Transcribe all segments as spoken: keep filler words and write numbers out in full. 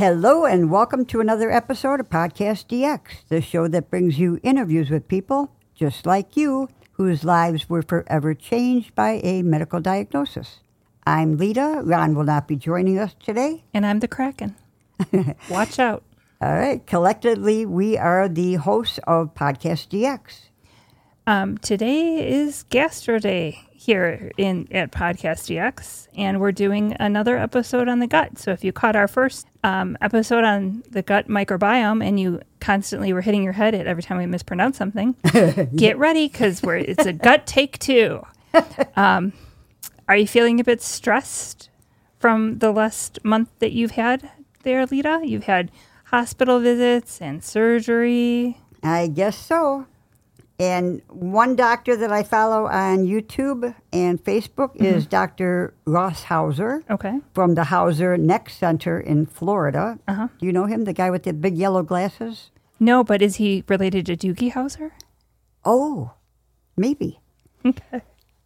Hello and welcome to another episode of Podcast D X, the show that brings you interviews with people just like you whose lives were forever changed by a medical diagnosis. I'm Lita. Ron will not be joining us today. And I'm the Kraken. Watch out. All right. Collectively, we are the hosts of Podcast D X. Um, today is Gastro Day here in at Podcast D X, and we're doing another episode on the gut. So if you caught our first um, episode on the gut microbiome and you constantly were hitting your head at every time we mispronounce something, get ready because we're it's a gut take two. Um, are you feeling a bit stressed from the last month that you've had there, Lita? You've had hospital visits and surgery. I guess so. And one doctor that I follow on YouTube and Facebook mm-hmm. is Doctor Ross Hauser. Okay. From the Hauser Neck Center in Florida. Uh-huh. Do you know him, the guy with the big yellow glasses? No, but is he related to Doogie Howser? Oh, maybe. Okay.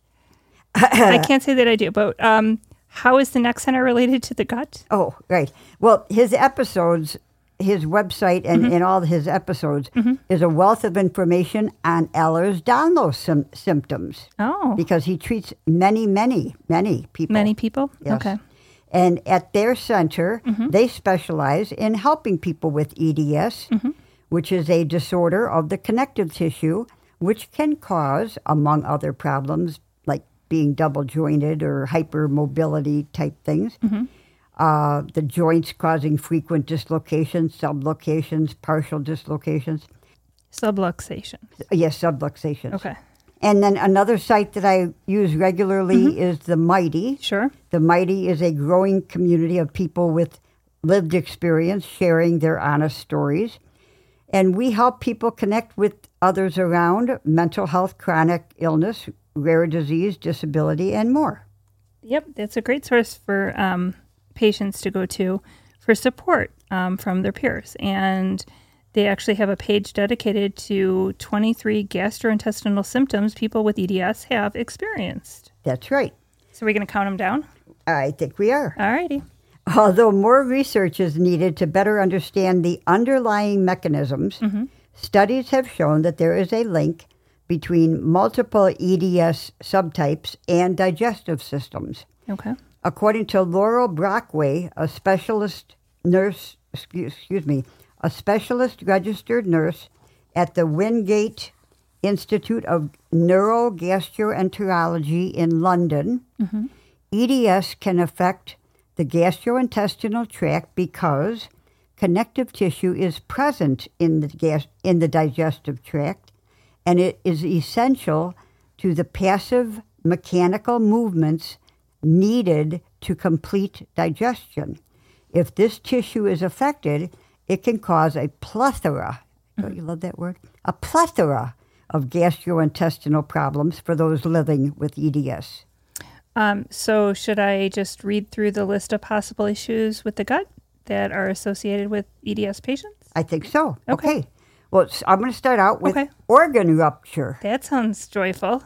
I can't say that I do, but um, how is the Neck Center related to the gut? Oh, right. Well, his episodes... His website and, mm-hmm. and all his episodes mm-hmm. is a wealth of information on Ehlers-Danlos sim- symptoms. Oh. Because he treats many, many, many people. Many people? Yes. Okay. And at their center, mm-hmm. they specialize in helping people with E D S, mm-hmm. which is a disorder of the connective tissue, which can cause, among other problems, like being double-jointed or hypermobility type things, mm-hmm. Uh, the joints causing frequent dislocations, subluxations, partial dislocations. Subluxation. Yes, subluxations. Okay. And then another site that I use regularly mm-hmm. is the Mighty. Sure. The Mighty is a growing community of people with lived experience sharing their honest stories. And we help people connect with others around mental health, chronic illness, rare disease, disability, and more. Yep, that's a great source for... Um patients to go to for support um, from their peers. And they actually have a page dedicated to twenty-three gastrointestinal symptoms people with E D S have experienced. That's right. So we're going to count them down? I think we are. All righty. Although more research is needed to better understand the underlying mechanisms, mm-hmm. studies have shown that there is a link between multiple E D S subtypes and digestive systems. Okay. According to Laurel Brockway, a specialist nurse, excuse, excuse me, a specialist registered nurse at the Wingate Institute of Neurogastroenterology in London, mm-hmm. E D S can affect the gastrointestinal tract because connective tissue is present in the gas, in the digestive tract, and it is essential to the passive mechanical movements needed to complete digestion. If this tissue is affected, it can cause a plethora, don't you love that word? A plethora of gastrointestinal problems for those living with E D S. Um, so should I just read through the list of possible issues with the gut that are associated with E D S patients? I think so. Okay. Okay. Well, I'm going to start out with okay. organ rupture. That sounds joyful.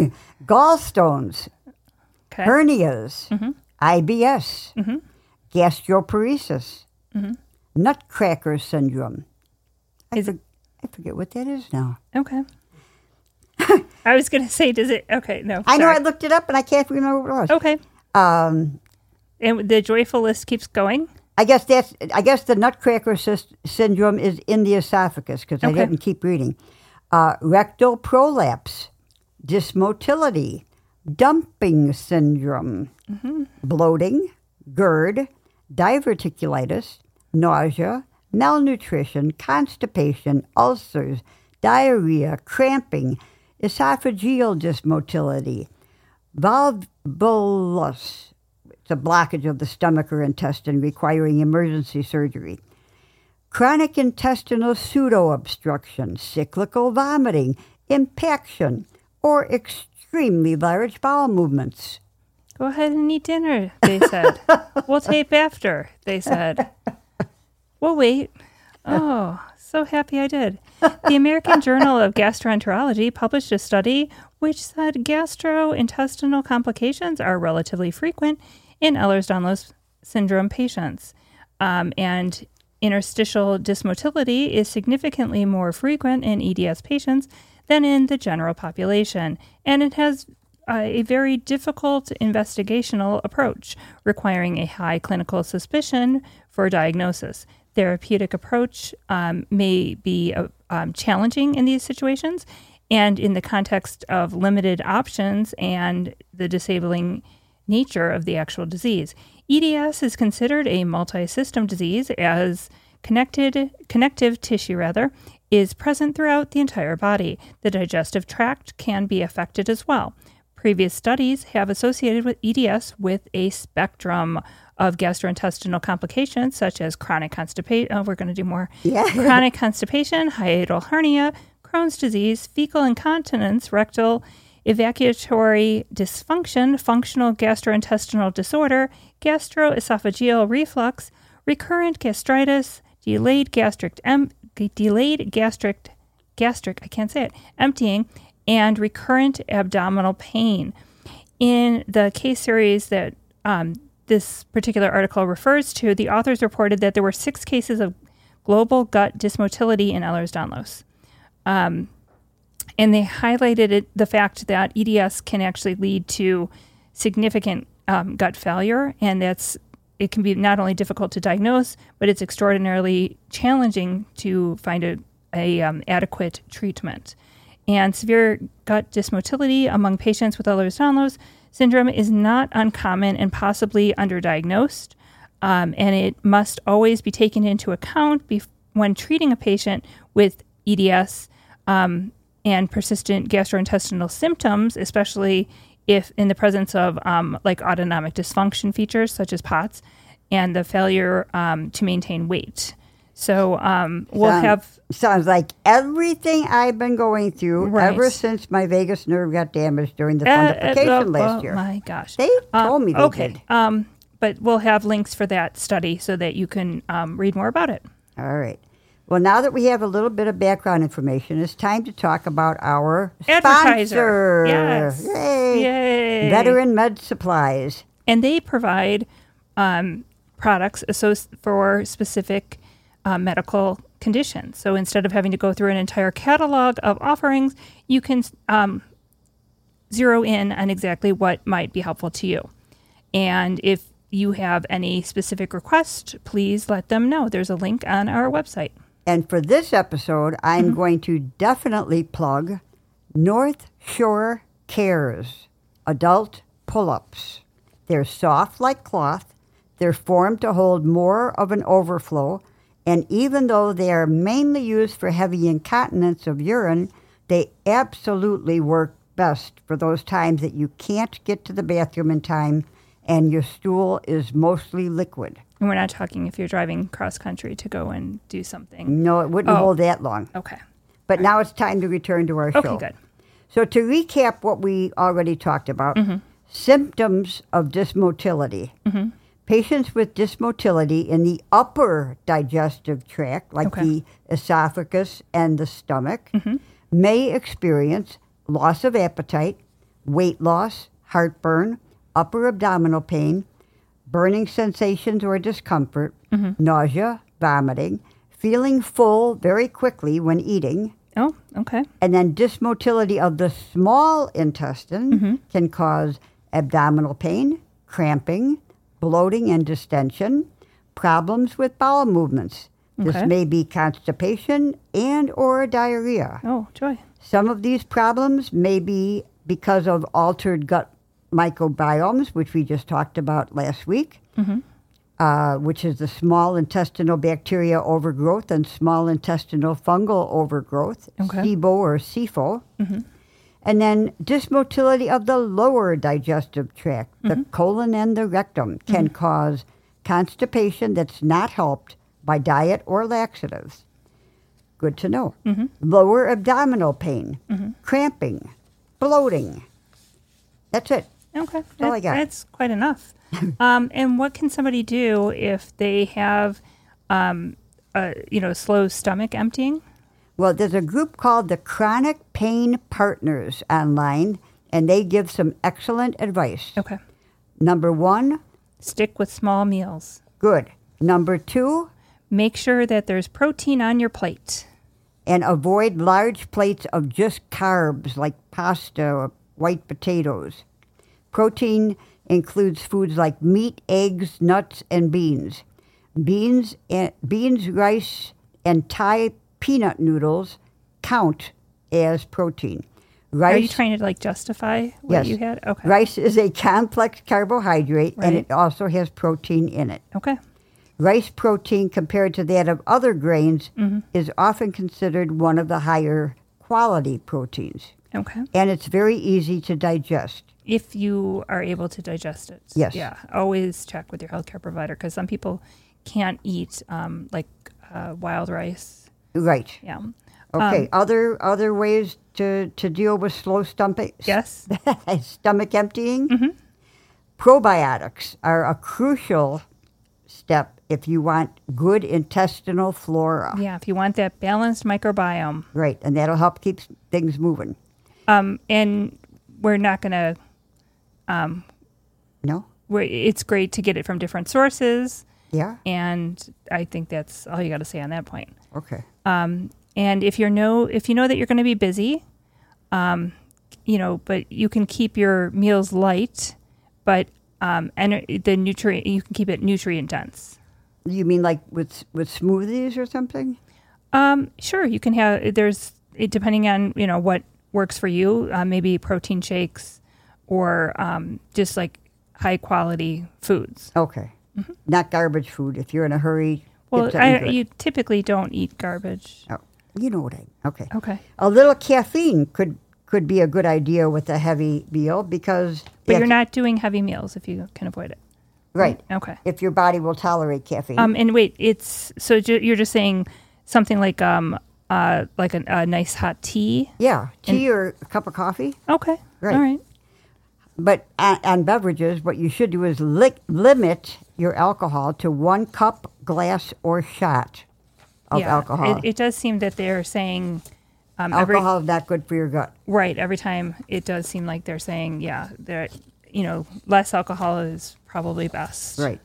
Gallstones. Okay. Hernias, mm-hmm. I B S, mm-hmm. gastroparesis, mm-hmm. nutcracker syndrome. I, is for, it? I forget what that is now. Okay. I was going to say, does it? Okay, no. I sorry. know I looked it up and I can't remember what it was. Okay. Um, and the joyful list keeps going? I guess that's. I guess the nutcracker sy- syndrome is in the esophagus because I okay. didn't keep reading. Uh, rectal prolapse, dysmotility, dumping syndrome, mm-hmm. bloating, GERD, diverticulitis, nausea, malnutrition, constipation, ulcers, diarrhea, cramping, esophageal dysmotility, valvulus, it's a blockage of the stomach or intestine requiring emergency surgery, chronic intestinal pseudo-obstruction, cyclical vomiting, impaction, or extremely large bowel movements. Go ahead and eat dinner, they said. We'll tape after, they said. We'll wait. Oh, so happy I did. The American Journal of Gastroenterology published a study which said gastrointestinal complications are relatively frequent in Ehlers-Danlos syndrome patients. Um, and interstitial dysmotility is significantly more frequent in E D S patients than in the general population. And it has uh, a very difficult investigational approach, requiring a high clinical suspicion for diagnosis. Therapeutic approach um, may be uh, um, challenging in these situations, and in the context of limited options and the disabling nature of the actual disease. E D S is considered a multi-system disease, as connected connective tissue rather is present throughout the entire body. The digestive tract can be affected as well. Previous studies have associated with E D S with a spectrum of gastrointestinal complications such as chronic constipation. Oh, we're going to do more. Yeah. Chronic constipation, hiatal hernia, Crohn's disease, fecal incontinence, rectal evacuatory dysfunction, functional gastrointestinal disorder, gastroesophageal reflux, recurrent gastritis, delayed gastric em- delayed gastric gastric I can't say it emptying, and recurrent abdominal pain. In the case series that um, this particular article refers to, the authors reported that there were six cases of global gut dysmotility in Ehlers-Danlos. Um, and they highlighted it, the fact that E D S can actually lead to significant um, gut failure, and that's it can be not only difficult to diagnose, but it's extraordinarily challenging to find a, a um, adequate treatment. And severe gut dysmotility among patients with Ehlers-Danlos syndrome is not uncommon and possibly underdiagnosed, um, and it must always be taken into account bef- when treating a patient with E D S um, and persistent gastrointestinal symptoms, especially if in the presence of um, like autonomic dysfunction features such as POTS and the failure um, to maintain weight. So um, we'll Sound, have... Sounds like everything I've been going through Right. ever since my vagus nerve got damaged during the Uh, fundification uh, oh, last oh year. my gosh. They told me they okay. did. Um, but we'll have links for that study so that you can um, read more about it. All right. Well, now that we have a little bit of background information, it's time to talk about our Advertiser. sponsor. Yes. Yay. Yay. Veteran Med Supplies. And they provide um, products associ- for specific uh, medical conditions. So instead of having to go through an entire catalog of offerings, you can um, zero in on exactly what might be helpful to you. And if you have any specific request, please let them know. There's a link on our website. And for this episode, I'm Mm-hmm. going to definitely plug North Shore Cares Adult Pull-Ups. They're soft like cloth. They're formed to hold more of an overflow. And even though they are mainly used for heavy incontinence of urine, they absolutely work best for those times that you can't get to the bathroom in time and your stool is mostly liquid. And we're not talking if you're driving cross country to go and do something. No, it wouldn't Oh. hold that long. Okay. But now it's time to return to our Okay, show. good. So to recap what we already talked about, Mm-hmm. symptoms of dysmotility. Mm-hmm. Patients with dysmotility in the upper digestive tract, like Okay. the esophagus and the stomach, Mm-hmm. may experience loss of appetite, weight loss, heartburn, upper abdominal pain, burning sensations or discomfort, Mm-hmm. nausea, vomiting, feeling full very quickly when eating, Oh, okay. and then dysmotility of the small intestine Mm-hmm. can cause abdominal pain, cramping, bloating and distension, problems with bowel movements. This Okay. may be constipation and or diarrhea. Oh, joy. Some of these problems may be because of altered gut microbiomes, which we just talked about last week, Mm-hmm. uh, which is the small intestinal bacteria overgrowth and small intestinal fungal overgrowth, Okay. SIBO or SIFO. Mm-hmm. And then dysmotility of the lower digestive tract, the Mm-hmm. colon and the rectum, can cause constipation that's not helped by diet or laxatives. Good to know. Mm-hmm. Lower abdominal pain, Mm-hmm. cramping, bloating. That's it. Okay. all I got. That's quite enough. um, and what can somebody do if they have, um, a, you know, slow stomach emptying? Well, there's a group called the Chronic Pain Partners online, and they give some excellent advice. Okay. Number one, Stick with small meals. good. Number two, make sure that there's protein on your plate. and avoid large plates of just carbs like pasta or white potatoes. Protein includes foods like meat, eggs, nuts, and beans. Beans, and, beans, rice, and Thai peanut noodles count as protein. Rice, Are you trying to like justify what yes. you had? Okay. Rice is a complex carbohydrate, Right. and it also has protein in it. Okay. Rice protein, compared to that of other grains, Mm-hmm. is often considered one of the higher quality proteins, Okay. and it's very easy to digest. If you are able to digest it. Yes. Yeah. Always check with your healthcare provider because some people can't eat um, like uh, wild rice. Right. Yeah. Okay. Um, other other ways to, to deal with slow stomach Yes. stomach emptying. Mm-hmm. Probiotics are a crucial step if you want good intestinal flora. Yeah. If you want that balanced microbiome. Right, and that'll help keep things moving. Um, and we're not going to, um, No? we're, it's great to get it from different sources. Yeah? And I think that's all you got to say on that point. Okay. Um, and if you're know, if you know that you're going to be busy, um, you know, but you can keep your meals light, but um, and the nutrient you can keep it nutrient dense. You mean like with with smoothies or something? Um, sure, you can have. There's it, depending on you know what works for you. Uh, maybe protein shakes, or um, just like high quality foods. Okay. Mm-hmm. Not garbage food. If you're in a hurry, Well, get something I, good. you typically don't eat garbage. Oh, you know what I... Okay. Okay, A little caffeine could could be a good idea with a heavy meal because... but if- you're not doing heavy meals if you can avoid it. Right. Okay. If your body will tolerate caffeine. Um, and wait, it's so ju- you're just saying something like um, uh, like a, a nice hot tea. yeah. Tea or a cup of coffee. Okay. Right. All right. But on, on beverages, what you should do is li- limit your alcohol to one cup, glass, or shot of yeah. alcohol. It, it does seem that they're saying um, every alcohol is not good for your gut. right every time. It does seem like they're saying yeah, that you know less alcohol is probably best. Right.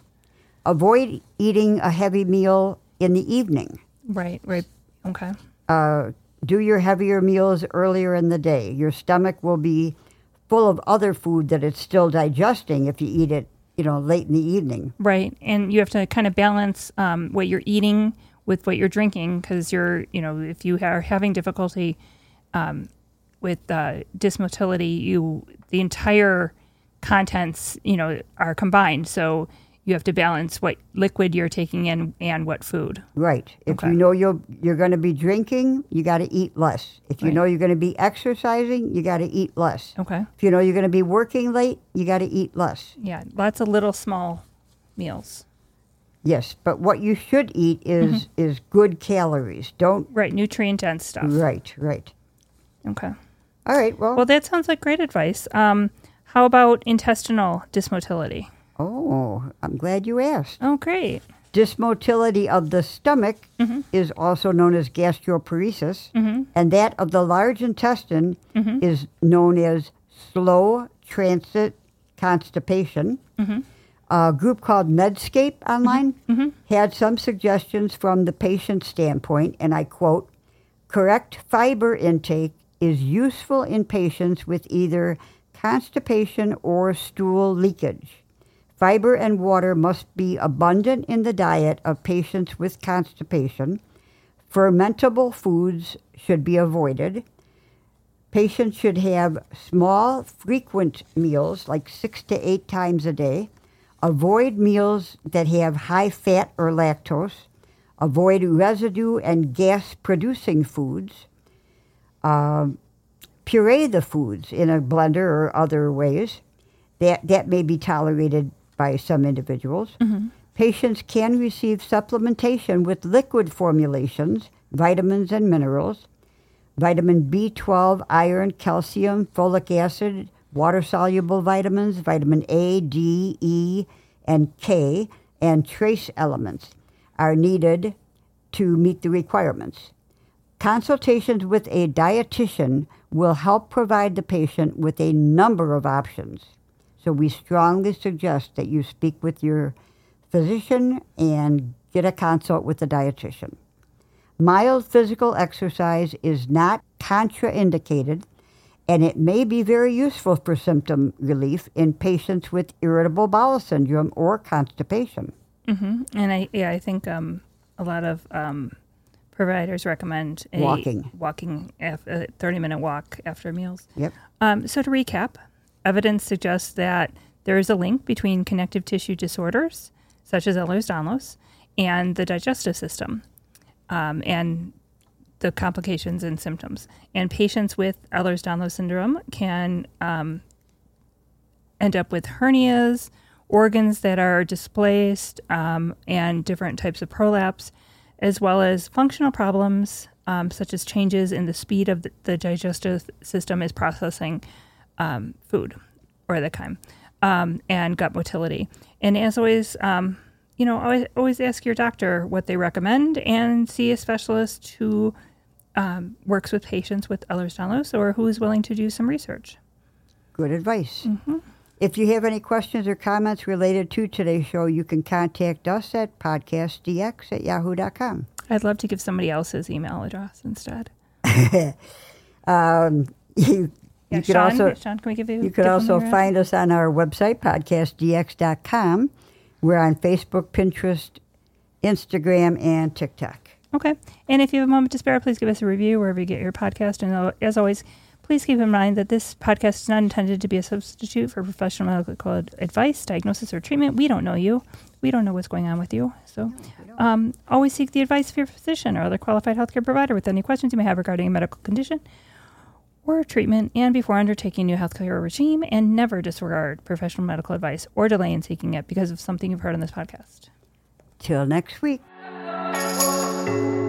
Avoid eating a heavy meal in the evening. Right. Right. Okay. Uh, do your heavier meals earlier in the day. Your stomach will be full of other food that it's still digesting if you eat it, you know, late in the evening. Right, and you have to kind of balance um, what you're eating with what you're drinking because you're, you know, if you are having difficulty um, with uh, dysmotility, you the entire contents, you know, are combined. So you have to balance what liquid you're taking in and what food. Right. If Okay. you know you're you're going to be drinking, you got to eat less. If you Right. know you're going to be exercising, you got to eat less. Okay. If you know you're going to be working late, you got to eat less. Yeah, lots of little small meals. Yes, but what you should eat is Mm-hmm. is good calories. Don't. Right, nutrient dense stuff. Right. Right. Okay. All right. Well. Well, that sounds like great advice. Um, how about intestinal dysmotility? oh, I'm glad you asked. Oh, great. Dysmotility of the stomach Mm-hmm. is also known as gastroparesis, Mm-hmm. and that of the large intestine is known as slow transit constipation. Mm-hmm. A group called Medscape online Mm-hmm. had some suggestions from the patient's standpoint, and I quote, correct fiber intake is useful in patients with either constipation or stool leakage. Fiber and water must be abundant in the diet of patients with constipation. Fermentable foods should be avoided. Patients should have small, frequent meals, like six to eight times a day. Avoid meals that have high fat or lactose. Avoid residue and gas-producing foods. Um, puree the foods in a blender or other ways. That, that may be tolerated by some individuals. Mm-hmm. Patients can receive supplementation with liquid formulations, vitamins and minerals, vitamin B twelve, iron, calcium, folic acid, water-soluble vitamins, vitamin A, D, E, and K, and trace elements are needed to meet the requirements. Consultations with a dietitian will help provide the patient with a number of options. So we strongly suggest that you speak with your physician and get a consult with a dietitian. Mild physical exercise is not contraindicated, and it may be very useful for symptom relief in patients with irritable bowel syndrome or constipation. Mm-hmm. And I, yeah, I think um, a lot of um, providers recommend a Walking. walking, af- a thirty-minute walk after meals. Yep. Um, so to recap, evidence suggests that there is a link between connective tissue disorders, such as Ehlers-Danlos, and the digestive system, um, and the complications and symptoms. And patients with Ehlers-Danlos syndrome can um, end up with hernias, organs that are displaced, um, and different types of prolapse, as well as functional problems um, such as changes in the speed of the, the digestive system is processing um, food or the chyme, um, and gut motility. And as always, um, you know, always, always ask your doctor what they recommend and see a specialist who um, works with patients with Ehlers-Danlos or who is willing to do some research. Good advice. Mm-hmm. If you have any questions or comments related to today's show, you can contact us at podcastdx at yahoo dot com. I'd love to give somebody else's email address instead. um, you Yeah, you could Sean, also Sean, can we give you? you could give also them find us on our website, podcast d x dot com. We're on Facebook, Pinterest, Instagram, and TikTok. Okay. And if you have a moment to spare, please give us a review wherever you get your podcast. And uh, as always, please keep in mind that this podcast is not intended to be a substitute for professional medical advice, diagnosis, or treatment. We don't know you. We don't know what's going on with you. So um, always seek the advice of your physician or other qualified healthcare provider with any questions you may have regarding a medical condition or treatment, and before undertaking a new healthcare regime, and never disregard professional medical advice or delay in seeking it because of something you've heard on this podcast. Till next week.